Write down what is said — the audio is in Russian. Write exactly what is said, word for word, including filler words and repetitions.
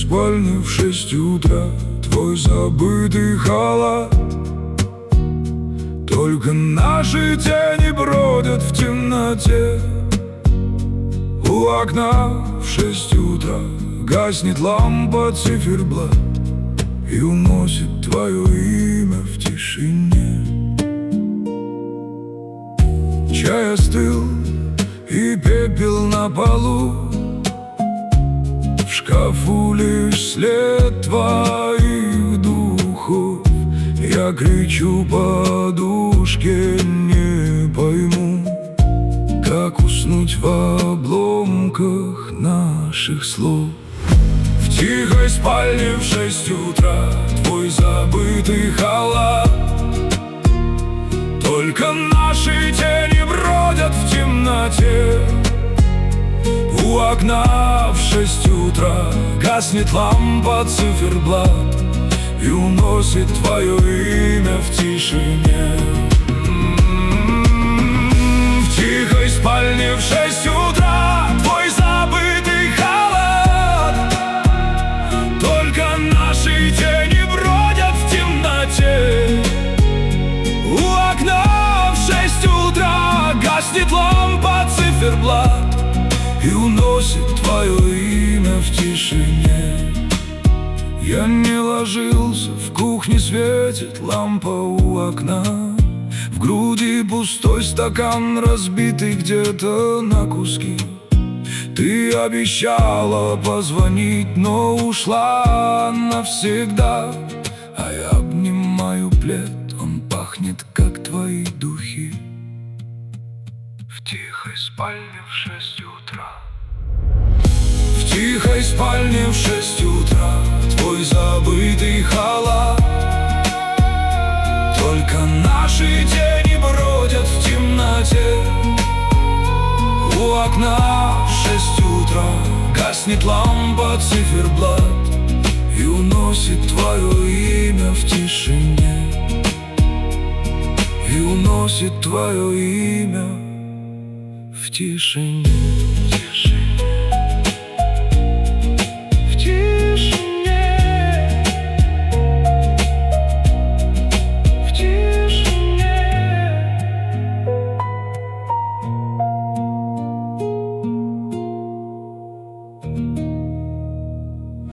спальни в шесть утра твой забытый халат. Только наши тени бродят в темноте. У окна в шесть утра гаснет лампа циферблат и уносит твое имя в тишине. Чай остыл и пепел на полу, в шкафу лишь след твоих духов. Я кричу подушке, не пойму, как уснуть в обломках наших слов. В тихой спальне в шесть утра твой забытый халат. Только наши тени бродят в темноте. У окна в шесть утра гаснет лампа циферблат и уносит твое имя в тишине. В тихой спальне в шесть утра твой забытый халат. Только наши тени бродят в темноте. У окна в шесть утра гаснет лампа циферблат и уносит твое имя в тишине. Я не ложился, в кухне светит лампа у окна. В груди пустой стакан, разбитый где-то на куски. Ты обещала позвонить, но ушла навсегда. А я обнимаю плед, он пахнет, как твои духи. В тихой спальне в шесть утра. В тихой спальне в шесть утра твой забытый халат. Только наши тени бродят в темноте. У окна в шесть утра гаснет лампа циферблат и уносит твое имя в тишине. И уносит твое имя в тишине.